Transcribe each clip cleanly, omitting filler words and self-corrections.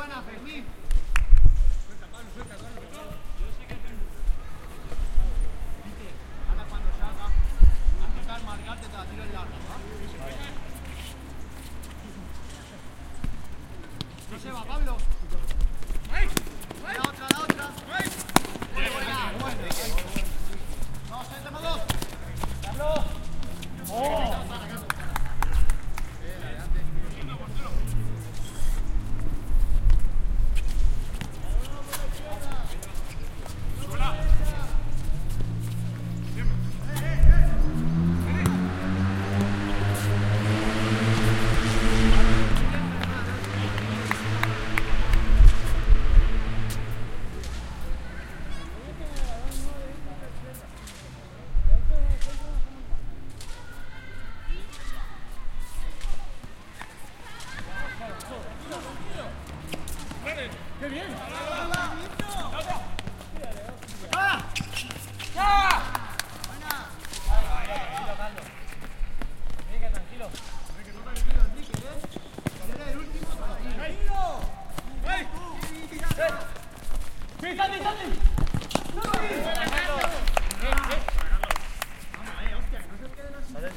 buena, Fermín. Suelta, Pablo, suelta, Pablo. Viste, ahora cuando salga, a tocar, marcarte, te la tiro en largo, ¿va? No se va, Pablo. La otra, la otra. Muy buena, bueno. Vamos, tenemos dos. Carlos. ¡Oh! ¡Qué bien! ¡Ah! ¡Ya! ¡Buena! Enrique, tranquilo. Enrique, Era el último. ¡Tranquilo! ¡Ey! ¡Sí, Santi, Santi! ¡Vamos, hostia, que no se queden así. Entra.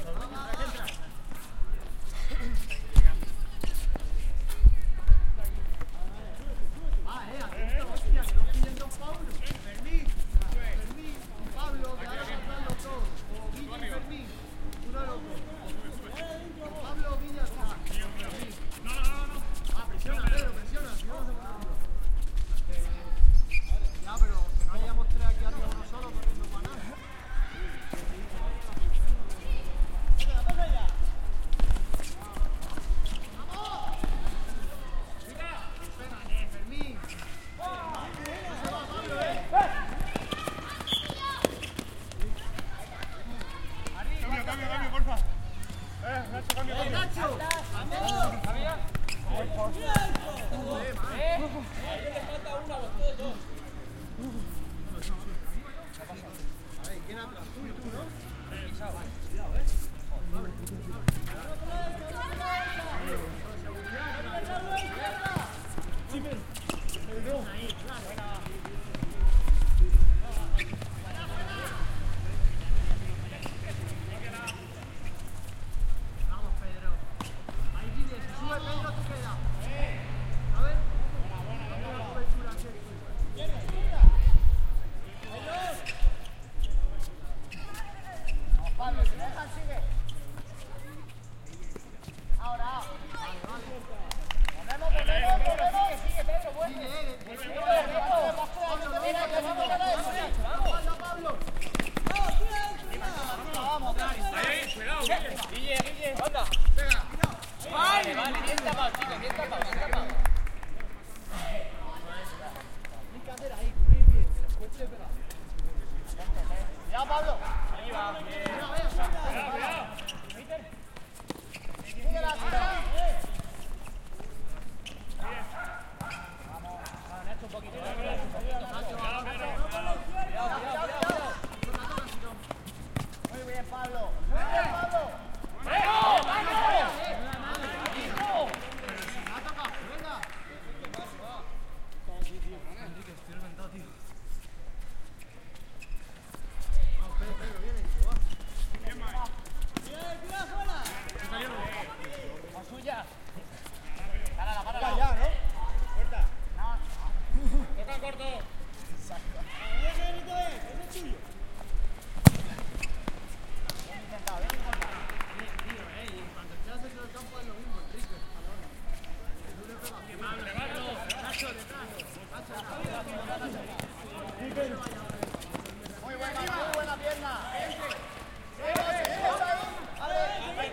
Muy buena pierna.